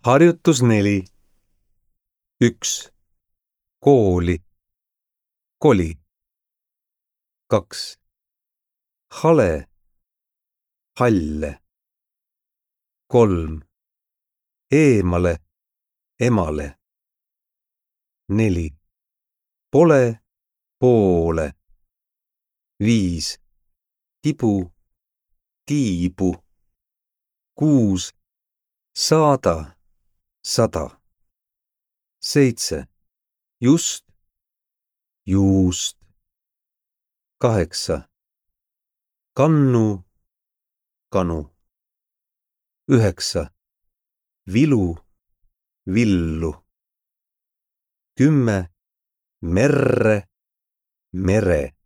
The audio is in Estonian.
Harjutus 4. 1. Kooli. Koli. 2. Hale. Halle. 3. Eemale. Emale. 4. Pole. Poole. 5. Tibu. Tiibu. 6. Saada. Sada. 7. Just. Juust. 8. Kannu. Kanu. 9. Vilu. Villu. 10. Merre. Mere.